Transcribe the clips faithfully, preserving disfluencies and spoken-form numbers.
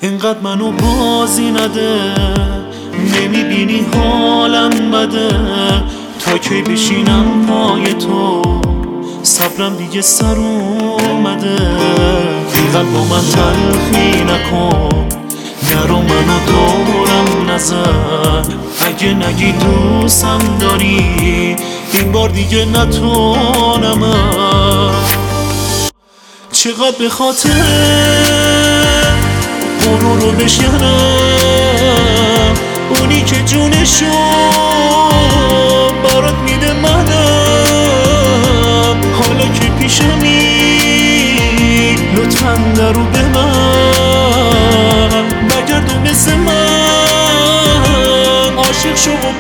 اینقدر منو بازی نده، نمیبینی حالم بده. تا کی بشینم پای تو، صبرم دیگه سر اومده. اینقدر با من تلخی نکن، نرو منو دورم نزن. اگه نگی دوستم داری، این بار دیگه نتونم. چقدر به خاطر غرور رو بشکنم، اونی که جونشو برات میده منم. حالا که پیشمی لطفاً درو به من بگرد و مثل من عاشق شو و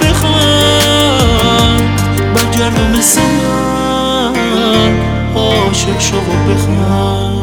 بخند. بگرد و مثل من عاشق شو و بخند.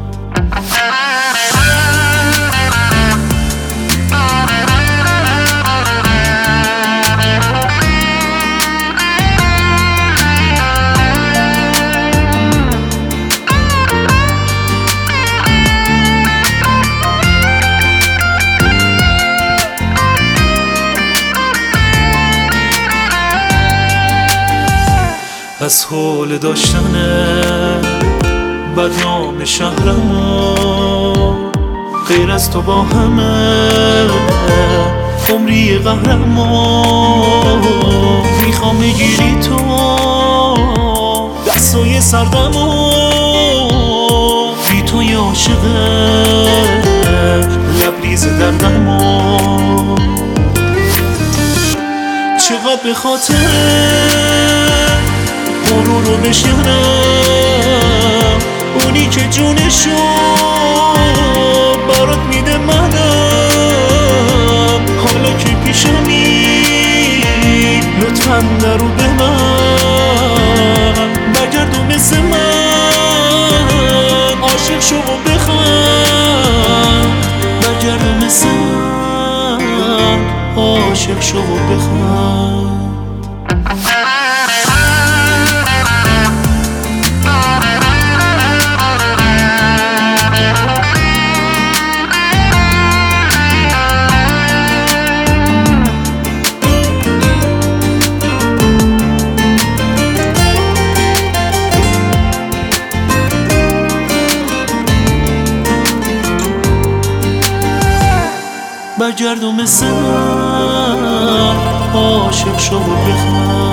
از حول داشتنه بدنام شهرمو، غیر از تو با همه عمری قهرمو. میخوام بگیری تو دستای سردمو، بی تو یه عاشقه لبریز دردمو. چقدر به خاطر غرور رو بشکنم، اونی که جونشو برات میده منم. حالا که پیشمی لطفاً درو به من بگرد و مثل من عاشق شو و بخند. بگرد و مثل من عاشق شو و بخند. بگرد و مثل من عاشق شو و بخند.